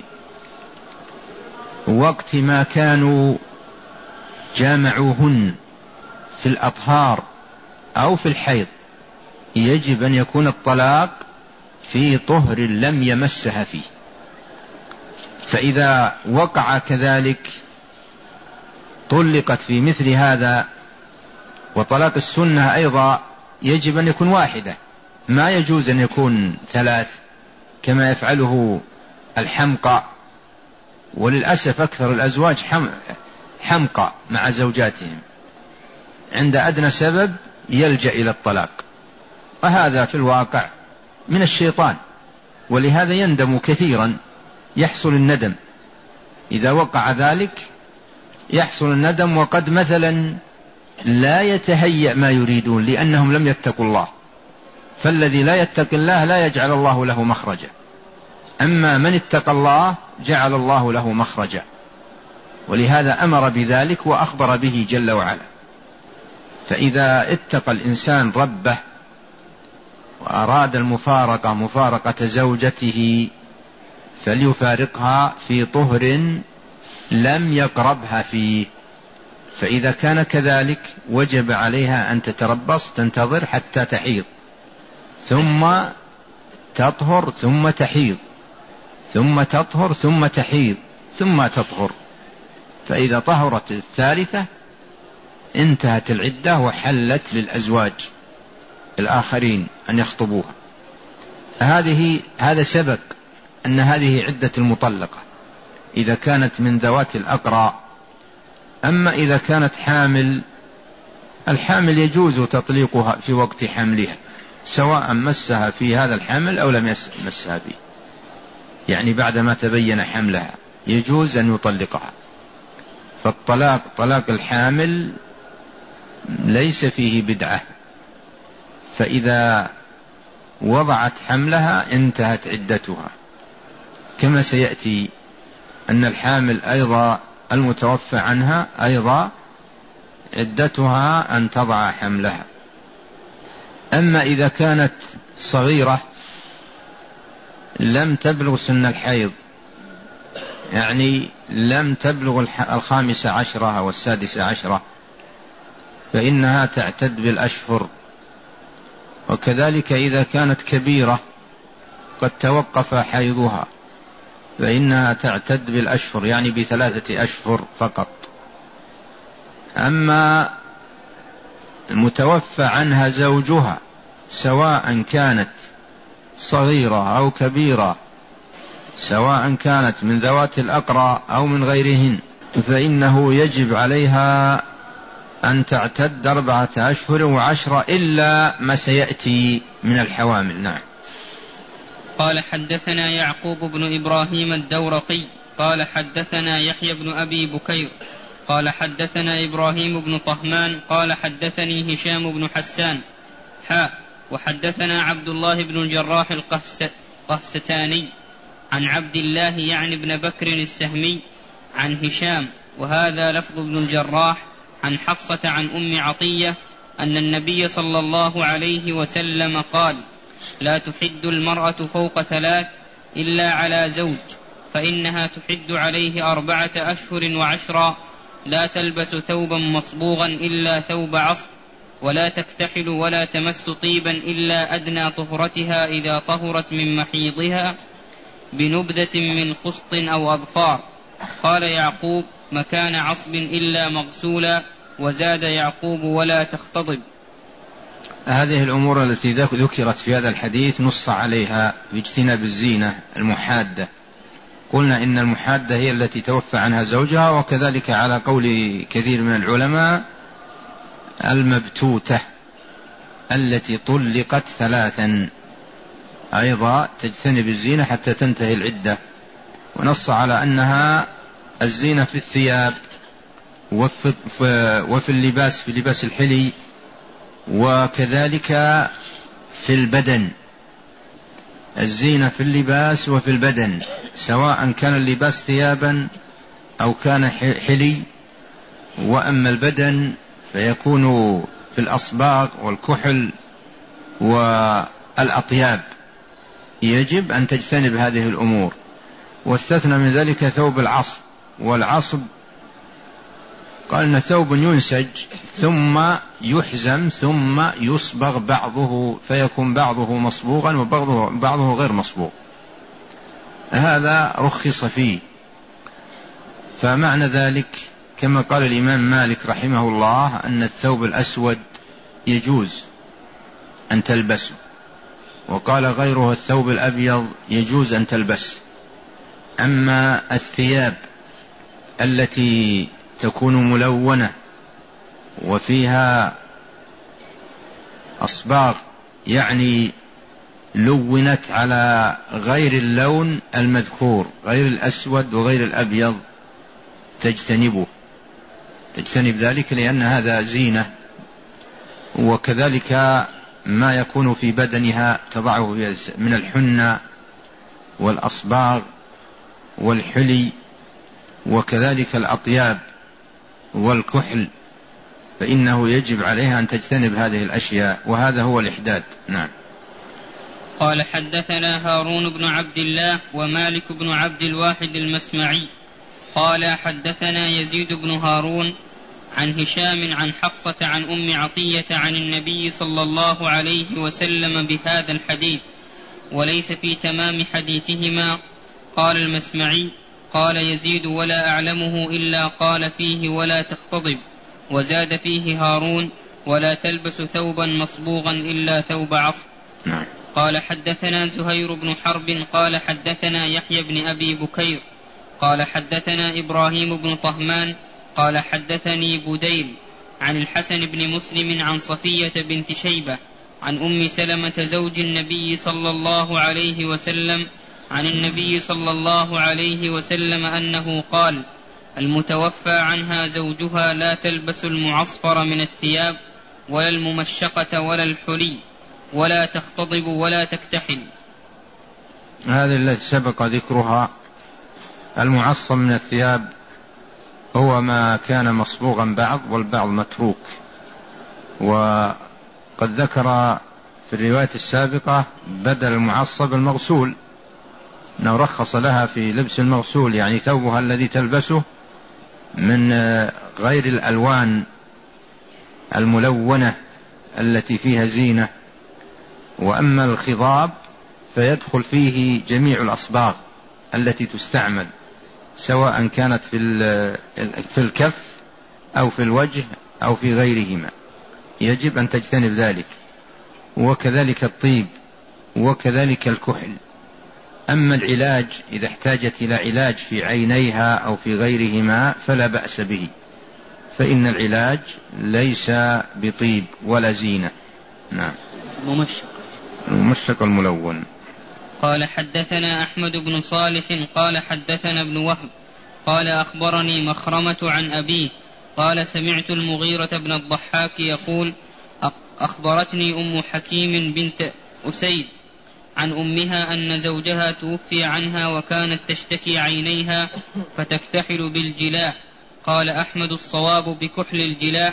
وقت ما كانوا جامعوهن في الأطهار أو في الحيض، يجب أن يكون الطلاق في طهر لم يمسها فيه. فإذا وقع كذلك طلقت في مثل هذا، وطلاق السنة أيضا يجب أن يكون واحدة، ما يجوز أن يكون ثلاث كما يفعله الحمقى، وللأسف أكثر الأزواج حمقى مع زوجاتهم، عند أدنى سبب يلجأ إلى الطلاق، وهذا في الواقع من الشيطان، ولهذا يندم كثيرا، يحصل الندم إذا وقع ذلك يحصل الندم، وقد مثلا لا يتهيأ ما يريدون لأنهم لم يتقوا الله، فالذي لا يتقي الله لا يجعل الله له مخرجا، أما من اتقى الله جعل الله له مخرجا، ولهذا أمر بذلك وأخبر به جل وعلا. فإذا اتقى الإنسان ربه وأراد المفارقة مفارقة زوجته فليفارقها في طهر لم يقربها فيه، فإذا كان كذلك وجب عليها أن تتربص تنتظر حتى تحيض، ثم تطهر ثم تحيض، ثم تطهر ثم تحيض ثم تطهر، فإذا طهرت الثالثة انتهت العدة وحلت للأزواج الآخرين أن يخطبوها. هذه هذا سبق أن هذه عدة المطلقة إذا كانت من ذوات الأقراء. أما إذا كانت حامل، الحامل يجوز تطليقها في وقت حملها سواء مسها في هذا الحمل أو لم يمسها به، يعني بعدما تبين حملها يجوز أن يطلقها. فالطلاق طلاق الحامل ليس فيه بدعة، فإذا وضعت حملها انتهت عدتها، كما سيأتي أن الحامل أيضا المتوفى عنها أيضا عدتها أن تضع حملها. أما إذا كانت صغيرة لم تبلغ سن الحيض، يعني لم تبلغ الخامسة عشرة أو السادسة عشرة، فإنها تعتد بالأشهر. وكذلك إذا كانت كبيرة قد توقف حيضها فإنها تعتد بالأشهر، يعني بثلاثة أشهر فقط. أما المتوفى عنها زوجها سواء كانت صغيرة أو كبيرة، سواء كانت من ذوات الأقرى أو من غيرهن، فإنه يجب عليها أن تعتد أربعة أشهر وعشرة إلا ما سيأتي من الحوامل. نعم. قال حدثنا يعقوب بن إبراهيم الدورقي قال حدثنا يحيى بن أبي بكير قال حدثنا إبراهيم بن طهمان قال حدثني هشام بن حسان حاء وحدثنا عبد الله بن الجراح القهستاني عن عبد الله يعني بن بكر السهمي عن هشام، وهذا لفظ ابن الجراح، عن حفصة عن أم عطية أن النبي صلى الله عليه وسلم قال: لا تحد المرأة فوق ثلاث إلا على زوج، فإنها تحد عليه أربعة أشهر وعشرا، لا تلبس ثوبا مصبوغا إلا ثوب عصب، ولا تكتحل ولا تمس طيبا إلا أدنى طهرتها إذا طهرت من محيضها بنبدة من قسط أو أظفار. قال يعقوب: مكان عصب إلا مغسولا. وزاد يعقوب: ولا تختضب. هذه الأمور التي ذكرت في هذا الحديث نص عليها باجتناب الزينة المحادة. قلنا إن المحادة هي التي توفى عنها زوجها، وكذلك على قول كثير من العلماء المبتوتة التي طلقت ثلاثا أيضا تجتنب الزينة حتى تنتهي العدة. ونص على أنها الزينة في الثياب وفي, وفي اللباس، في لباس الحلي، وكذلك في البدن، الزينة في اللباس وفي البدن، سواء كان اللباس ثيابا أو كان حلي. وأما البدن فيكون في الأصباغ والكحل والأطياب، يجب أن تجتنب هذه الأمور. واستثنى من ذلك ثوب العصب، والعصب قال إن ثوب ينسج ثم يحزم ثم يصبغ بعضه فيكون بعضه مصبوغا وبعضه غير مصبوغ، هذا رخص فيه. فمعنى ذلك كما قال الإمام مالك رحمه الله أن الثوب الأسود يجوز أن تلبسه، وقال غيره الثوب الأبيض يجوز أن تلبس. أما الثياب التي تكون ملونة وفيها أصباغ، يعني لونت على غير اللون المذكور، غير الأسود وغير الأبيض، تجتنبه. تجتنب ذلك لأن هذا زينة. وكذلك ما يكون في بدنها تضعه من الحنة والأصباغ والحلي، وكذلك الأطياب والكحل، فإنه يجب عليها أن تجتنب هذه الأشياء، وهذا هو الإحداد. نعم. قال حدثنا هارون بن عبد الله ومالك بن عبد الواحد المسمعي قال حدثنا يزيد بن هارون عن هشام عن حفصة عن أم عطية عن النبي صلى الله عليه وسلم بهذا الحديث وليس في تمام حديثهما. قال المسمعي قال يزيد ولا أعلمه إلا قال فيه ولا تختضب، وزاد فيه هارون ولا تلبس ثوبا مصبوغا إلا ثوب عصب. نعم. قال حدثنا زهير بن حرب قال حدثنا يحيى بن أبي بكير قال حدثنا إبراهيم بن طهمان قال حدثني بديل عن الحسن بن مسلم عن صفية بنت شيبة عن أم سلمة زوج النبي صلى الله عليه وسلم عن النبي صلى الله عليه وسلم أنه قال المتوفى عنها زوجها لا تلبس المعصفر من الثياب ولا الممشقة ولا الحلي ولا تختضب ولا تكتحل. هذه التي سبق ذكرها. المعصب من الثياب هو ما كان مصبوغا بعض والبعض متروك، وقد ذكر في الرواية السابقة بدل المعصب المغسول، أنه رخص لها في لبس المغسول، يعني ثوبها الذي تلبسه من غير الألوان الملونة التي فيها زينة. وأما الخضاب فيدخل فيه جميع الأصباغ التي تستعمل، سواء كانت في الكف أو في الوجه أو في غيرهما، يجب أن تجتنب ذلك. وكذلك الطيب وكذلك الكحل. أما العلاج إذا احتاجت إلى علاج في عينيها أو في غيرهما فلا بأس به، فإن العلاج ليس بطيب ولا زينة. نعم. ممشق الممشق الملون. قال حدثنا أحمد بن صالح قال حدثنا ابن وهب قال أخبرني مخرمة عن أبيه قال سمعت المغيرة بن الضحاك يقول أخبرتني أم حكيم بنت أسيد عن أمها أن زوجها توفي عنها وكانت تشتكي عينيها فتكتحل بالجلاء. قال أحمد الصواب بكحل الجلاء.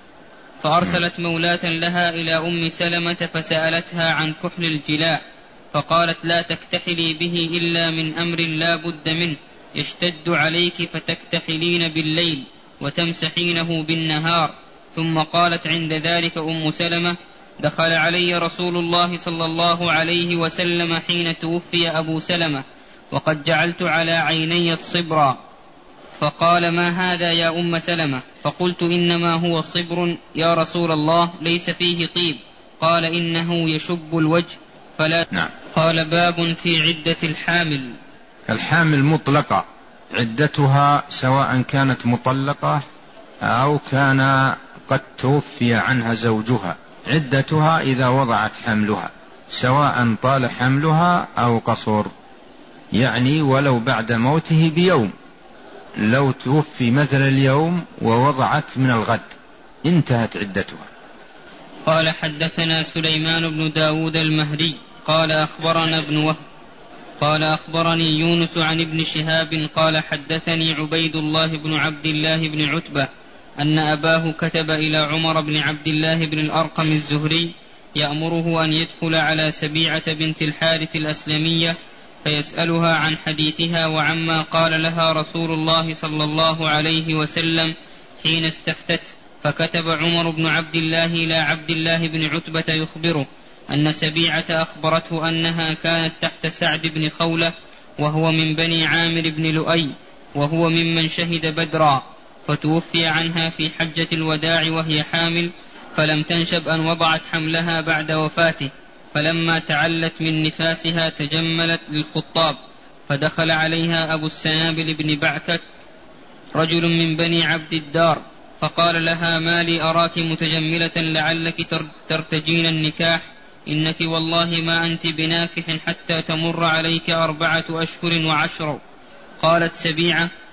فأرسلت مولاة لها إلى أم سلمة فسألتها عن كحل الجلاء فقالت لا تكتحلي به إلا من أمر لا بد منه يشتد عليك فتكتحلين بالليل وتمسحينه بالنهار. ثم قالت عند ذلك أم سلمة دخل علي رسول الله صلى الله عليه وسلم حين توفي أبو سلمة وقد جعلت على عيني الصبرا، فقال ما هذا يا أم سلمة؟ فقلت إنما هو صبر يا رسول الله ليس فيه طيب. قال إنه يشب الوجه فلا. نعم. قال باب في عدة الحامل. الحامل مطلقة عدتها سواء كانت مطلقة أو كان قد توفي عنها زوجها، عدتها إذا وضعت حملها سواء طال حملها أو قصر، يعني ولو بعد موته بيوم، لو توفي مثل اليوم ووضعت من الغد انتهت عدتها. قال حدثنا سليمان بن داود المهري قال أخبرنا ابن وهب قال أخبرني يونس عن ابن شهاب قال حدثني عبيد الله بن عبد الله بن عتبة أن أباه كتب إلى عمر بن عبد الله بن الأرقم الزهري يأمره أن يدخل على سبيعة بنت الحارث الأسلمية فيسألها عن حديثها وعما قال لها رسول الله صلى الله عليه وسلم حين استفتت. فكتب عمر بن عبد الله إلى عبد الله بن عتبة يخبره أن سبيعة أخبرته أنها كانت تحت سعد بن خولة وهو من بني عامر بن لؤي وهو ممن شهد بدرا، فتوفي عنها في حجة الوداع وهي حامل، فلم تنشب أن وضعت حملها بعد وفاته، فلما تعلت من نفاسها تجملت للخطاب، فدخل عليها أبو السنابل بن بعكك رجل من بني عبد الدار فقال لها ما لي أراك متجملة لعلك ترتجين النكاح، إنك والله ما أنت بناكح حتى تمر عليك أربعة أشهر وعشر. قالت سبيعة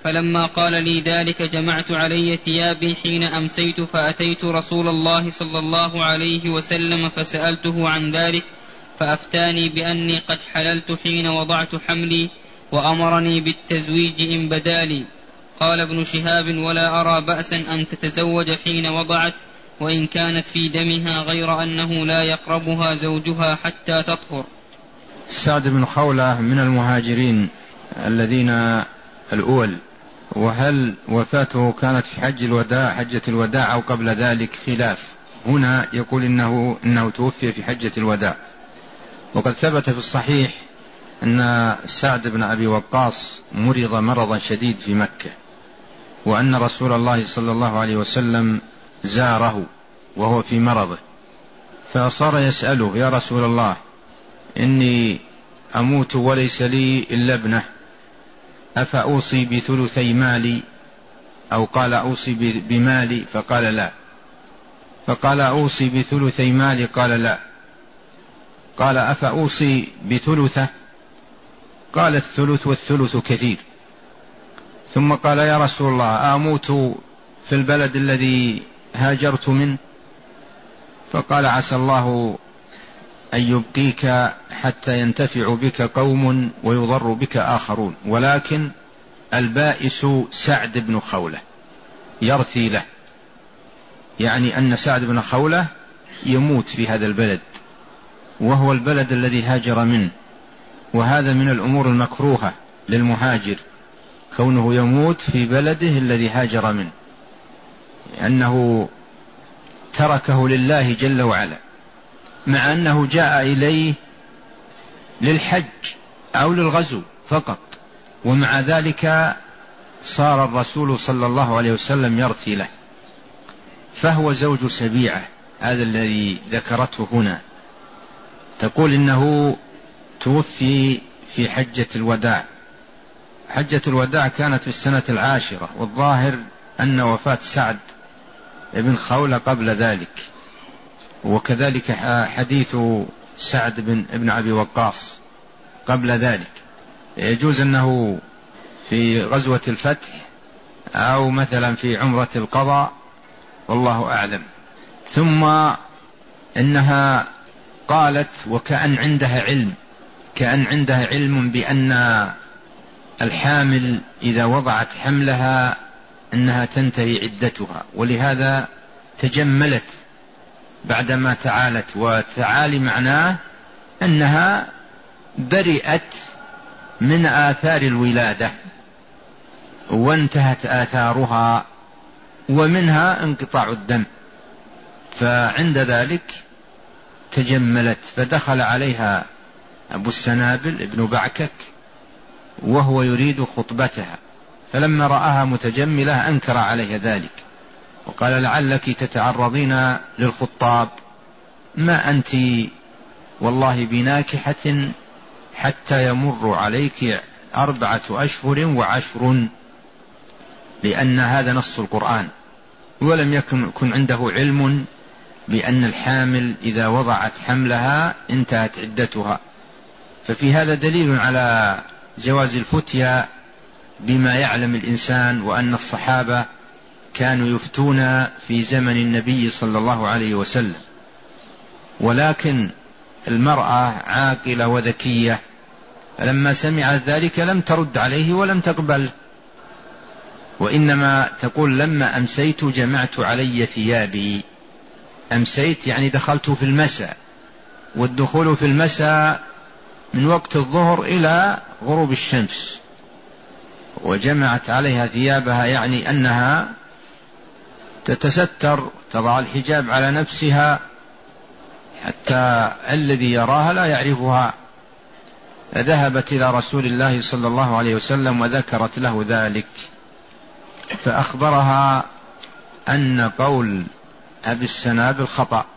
فلما قال لي ذلك جمعت علي ثيابي حين أمسيت فأتيت رسول الله صلى الله عليه وسلم فسألته عن ذلك فأفتاني بأني قد حللت حين وضعت حملي وأمرني بالتزويج إن بدالي. قال ابن شهاب ولا أرى بأسا أن تتزوج حين وضعت وإن كانت في دمها غير أنه لا يقربها زوجها حتى تطهر. سعد بن خولة من المهاجرين الذين الأول، وهل وفاته كانت في حج الوداع حجة الوداع أو قبل ذلك خلاف. هنا يقول إنه, إنه توفي في حجة الوداع. وقد ثبت في الصحيح أن سعد بن أبي وقاص مرض مرضا شديد في مكة، وأن رسول الله صلى الله عليه وسلم زاره وهو في مرضه، فصار يسأله يا رسول الله إني أموت وليس لي إلا ابنه أفأوصي بثلثي مالي، أو قال أوصي بمالي فقال لا، فقال أوصي بثلثي مالي قال لا، قال أفأوصي بثلثه، قال الثلث والثلث كثير. ثم قال يا رسول الله أموت في البلد الذي هاجرت منه، فقال عسى الله أن يبقيك حتى ينتفع بك قوم ويضر بك آخرون، ولكن البائس سعد بن خولة يرثي له، يعني أن سعد بن خولة يموت في هذا البلد وهو البلد الذي هاجر منه، وهذا من الأمور المكروهة للمهاجر كونه يموت في بلده الذي هاجر منه، لأنه تركه لله جل وعلا، مع أنه جاء إليه للحج أو للغزو فقط، ومع ذلك صار الرسول صلى الله عليه وسلم يرثي له، فهو زوج سبيعة هذا الذي ذكرته هنا. تقول إنه توفي في حجة الوداع. حجة الوداع كانت في السنة العاشرة، والظاهر أن وفاة سعد بن خولة قبل ذلك، وكذلك حديث سعد بن ابن أبي وقاص قبل ذلك. يجوز أنه في غزوة الفتح أو مثلا في عمرة القضاء، والله أعلم. ثم إنها قالت وكأن عندها علم كأن عندها علم بأن الحامل إذا وضعت حملها أنها تنتهي عدتها، ولهذا تجملت بعدما تعالت. وتعالي معناه أنها برئت من آثار الولادة وانتهت آثارها، ومنها انقطاع الدم، فعند ذلك تجملت. فدخل عليها أبو السنابل ابن بعكك وهو يريد خطبتها، فلما رآها متجملة أنكر عليها ذلك وقال لعلك تتعرضين للخطاب، ما أنت والله بناكحة حتى يمر عليك أربعة أشهر وعشر، لأن هذا نص القرآن، ولم يكن يكن عنده علم بأن الحامل إذا وضعت حملها انتهت عدتها. ففي هذا دليل على جواز الفتيا بما يعلم الإنسان، وأن الصحابة كانوا يفتون في زمن النبي صلى الله عليه وسلم. ولكن المرأة عاقلة وذكية، فلما سمعت ذلك لم ترد عليه ولم تقبل، وإنما تقول لما أمسيت جمعت علي ثيابي. أمسيت يعني دخلت في المساء، والدخول في المساء من وقت الظهر إلى غروب الشمس، وجمعت عليها ثيابها يعني أنها تتستر، تضع الحجاب على نفسها حتى الذي يراها لا يعرفها. فذهبت إلى رسول الله صلى الله عليه وسلم وذكرت له ذلك، فأخبرها أن قول أبي السنابل خطأ،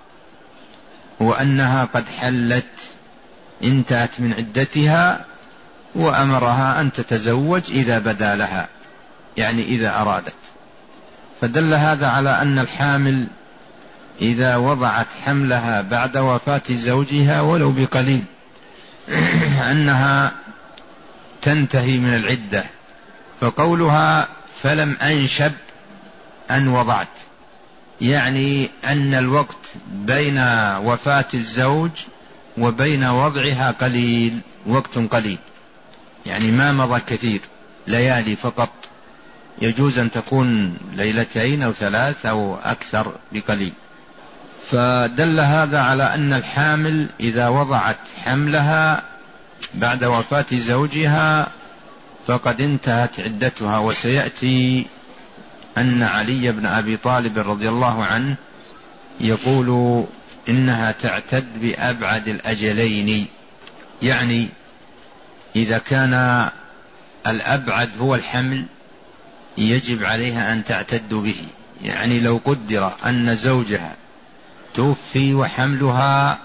وأنها قد حلت انتهت من عدتها، وأمرها أن تتزوج إذا بدا لها، يعني إذا أرادت. فدل هذا على أن الحامل إذا وضعت حملها بعد وفاة زوجها ولو بقليل أنها تنتهي من العدة فقولها فلم أنشب أن وضعت، يعني أن الوقت بين وفاة الزوج وبين وضعها قليل، وقت قليل، يعني ما مضى كثير، ليالي فقط، يجوز أن تكون ليلتين أو ثلاث أو أكثر بقليل. فدل هذا على أن الحامل إذا وضعت حملها بعد وفاة زوجها فقد انتهت عدتها. وسيأتي أن علي بن أبي طالب رضي الله عنه يقول إنها تعتد بأبعد الأجلين، يعني إذا كان الأبعد هو الحمل يجب عليها أن تعتد به. يعني لو قدر أن زوجها توفي وحملها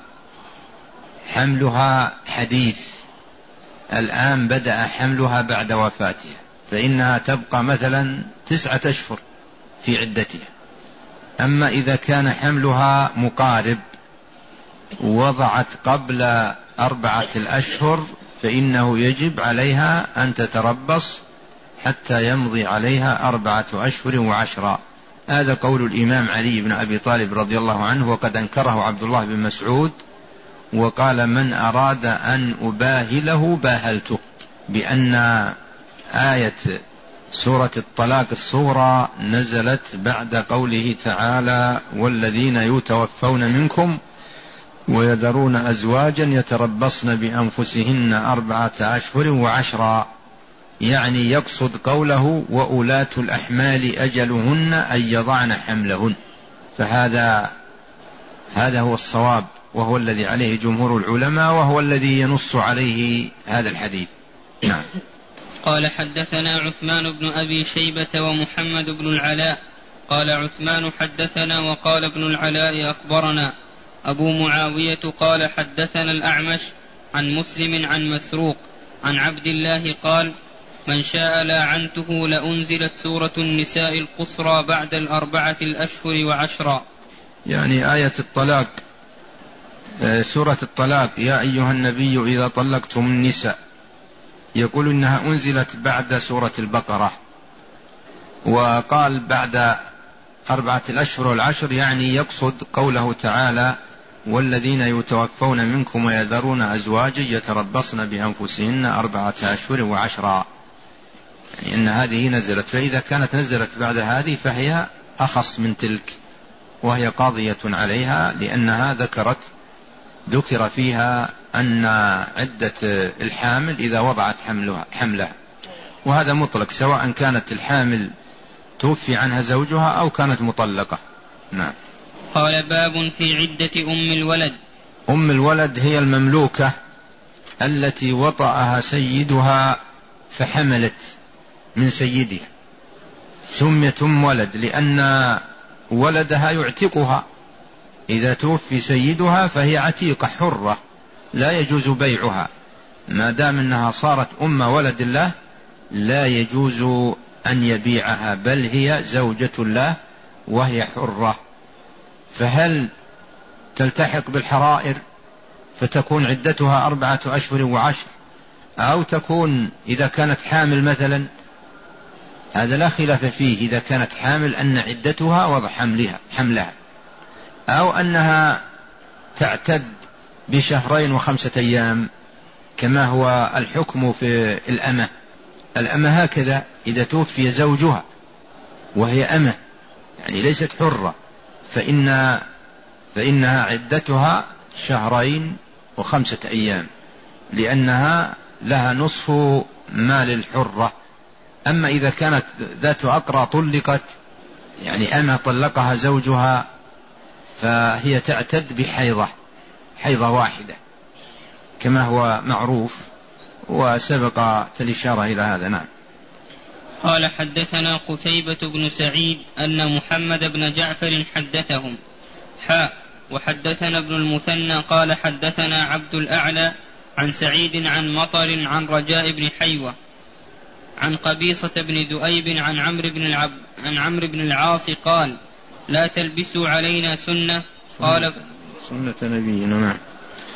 حملها حديث، الآن بدأ حملها بعد وفاتها، فإنها تبقى مثلا تسعة أشهر في عدتها. أما إذا كان حملها مقارب وضعت قبل أربعة الأشهر فإنه يجب عليها أن تتربص حتى يمضي عليها أربعة أشهر وعشرة. هذا قول الإمام علي بن أبي طالب رضي الله عنه، وقد أنكره عبد الله بن مسعود وقال من أراد أن أباهله باهلته، بأن آية سورة الطلاق الصغرى نزلت بعد قوله تعالى والذين يتوفون منكم ويذرون أزواجا يتربصن بأنفسهن أربعة أشهر وعشرا، يعني يقصد قوله وأولاة الأحمال أجلهن أن يضعن حملهن. فهذا هذا هو الصواب، وهو الذي عليه جمهور العلماء، وهو الذي ينص عليه هذا الحديث. نعم. قال حدثنا عثمان بن أبي شيبة ومحمد بن العلاء. قال عثمان حدثنا وقال ابن العلاء أخبرنا أبو معاوية قال حدثنا الأعمش عن مسلم عن مسروق عن عبد الله قال من شاء لاعنته لأنزلت سورة النساء القصرى بعد الأربعة الأشهر وعشرا، يعني آية الطلاق، سورة الطلاق يا أيها النبي إذا طلقتم النساء، يقول إنها أنزلت بعد سورة البقرة. وقال بعد أربعة الأشهر والعشر، يعني يقصد قوله تعالى والذين يتوفون منكم ويذرون أزواجا يتربصن بأنفسهن أربعة أشهر وعشرا، يعني أن هذه نزلت. فإذا كانت نزلت بعد هذه فهي أخص من تلك، وهي قاضية عليها، لأنها ذكرت ذكر فيها أن عدة الحامل إذا وضعت حملها حملها، وهذا مطلق سواء كانت الحامل توفي عنها زوجها أو كانت مطلقة. نعم. قال باب في عدة أم الولد. أم الولد هي المملوكة التي وطأها سيدها فحملت من سيدها، سميت أم ولد لأن ولدها يعتقها، إذا توفي سيدها فهي عتيقة حرة لا يجوز بيعها، ما دام أنها صارت أم ولد الله لا يجوز أن يبيعها، بل هي زوجة له وهي حرة. فهل تلتحق بالحرائر فتكون عدتها أربعة أشهر وعشر، أو تكون إذا كانت حامل مثلا؟ هذا لا خلاف فيه، إذا كانت حامل أن عدتها وضع حملها حملها أو أنها تعتد بشهرين وخمسة أيام كما هو الحكم في الأمة. الأمة هكذا إذا توفي زوجها وهي أمة يعني ليست حرة فإن فإنها عدتها شهرين وخمسة أيام، لأنها لها نصف مال الحرة. أما إذا كانت ذات أقرى طلقت، يعني أمة طلقها زوجها، فهي تعتد بحيضة حيضة واحدة كما هو معروف، وسبق الإشارة إلى هذا. نعم. قال حدثنا قتيبة بن سعيد أن محمد بن جعفر حدثهم حاء وحدثنا ابن المثنى قال حدثنا عبد الأعلى عن سعيد عن مطر عن رجاء بن حيوة عن قبيصة بن دؤيب عن عمرو بن العب عن عمرو بن العاص قال لا تلبسوا علينا سنة. قال سنة نبينا. نعم.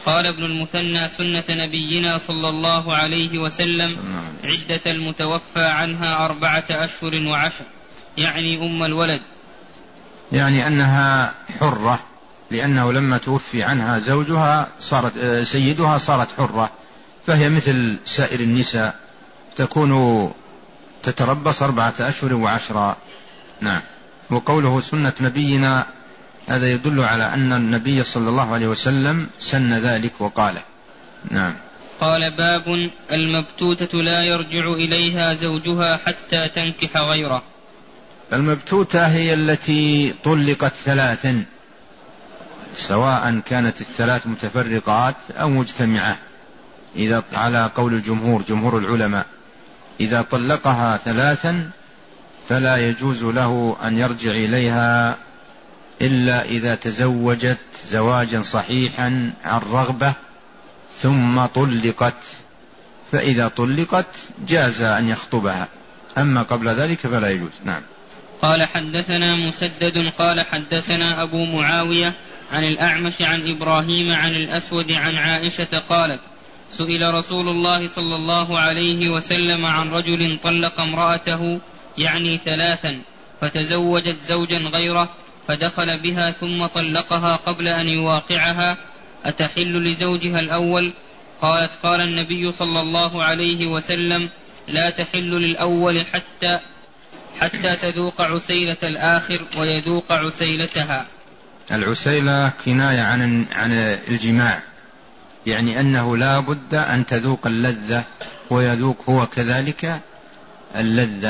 قال ابن المثنى سنة نبينا صلى الله عليه وسلم عدة المتوفى عنها أربعة أشهر وعشر، يعني أم الولد، يعني أنها حرة، لأنه لما توفي عنها زوجها صارت سيدها صارت حرة، فهي مثل سائر النساء تكون تتربص أربعة أشهر وعشرة. نعم. وقوله سنة نبينا هذا يدل على أن النبي صلى الله عليه وسلم سن ذلك وقاله. نعم. قال باب المبتوتة لا يرجع إليها زوجها حتى تنكح غيره. المبتوتة هي التي طلقت ثلاثا، سواء كانت الثلاث متفرقات أو مجتمعة، إذا على قول الجمهور جمهور العلماء إذا طلقها ثلاثا فلا يجوز له أن يرجع إليها إلا إذا تزوجت زواجا صحيحا عن رغبة ثم طلقت، فإذا طلقت جاز أن يخطبها، أما قبل ذلك فلا يجوز. نعم. قال حدثنا مسدد قال حدثنا أبو معاوية عن الأعمش عن إبراهيم عن الأسود عن عائشة قالت سئل رسول الله صلى الله عليه وسلم عن رجل طلق امرأته يعني ثلاثا فتزوجت زوجا غيره فدخل بها ثم طلقها قبل أن يواقعها أتحل لزوجها الأول؟ قالت قال النبي صلى الله عليه وسلم لا تحل للأول حتى حتى تذوق عسيلة الآخر ويذوق عسيلتها. العسيلة كناية عن عن الجماع، يعني أنه لا بد أن تذوق اللذة ويذوق هو كذلك اللذة.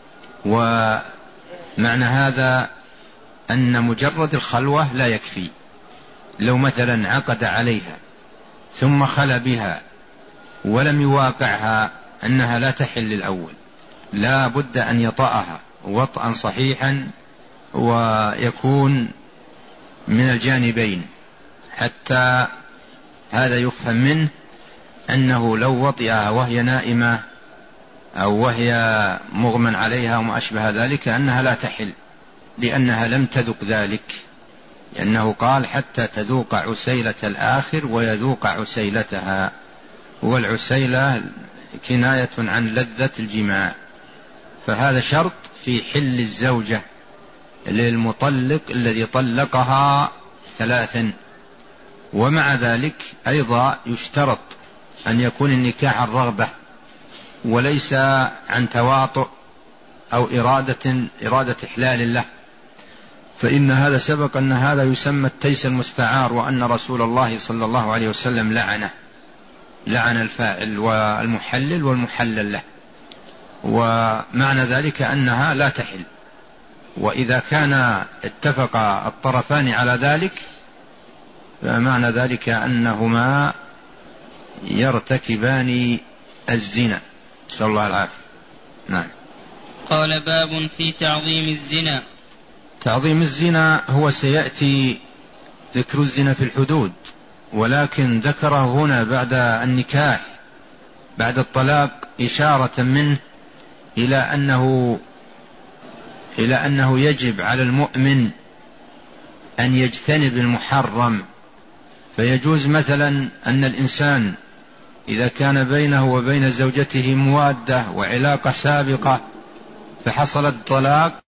ومعنى هذا أن مجرد الخلوة لا يكفي، لو مثلا عقد عليها ثم خلى بها ولم يواقعها أنها لا تحل الأول، لا بد أن يطأها وطئا صحيحا ويكون من الجانبين، حتى هذا يفهم منه أنه لو وطئها وهي نائمة أو وهي مغمى عليها وما أشبه ذلك أنها لا تحل، لأنها لم تذق ذلك، لأنه قال حتى تذوق عسيلة الآخر ويذوق عسيلتها، والعسيلة كناية عن لذة الجماع، فهذا شرط في حل الزوجة للمطلق الذي طلقها ثلاثا. ومع ذلك أيضا يشترط أن يكون النكاح عن رغبة وليس عن تواطؤ أو إرادة, إرادة إحلال له، فإن هذا سبق أن هذا يسمى التيس المستعار، وأن رسول الله صلى الله عليه وسلم لعنه، لعن الفاعل والمحلل والمحلل له، ومعنى ذلك أنها لا تحل. وإذا كان اتفق الطرفان على ذلك فمعنى ذلك أنهما يرتكبان الزنا، نسأل الله العافية. نعم. قال باب في تعظيم الزنا. تعظيم الزنا هو سيأتي ذكر الزنا في الحدود، ولكن ذكره هنا بعد النكاح بعد الطلاق إشارة منه إلى أنه إلى أنه يجب على المؤمن أن يجتنب المحرم. فيجوز مثلا أن الإنسان إذا كان بينه وبين زوجته موادة وعلاقة سابقة فحصل الطلاق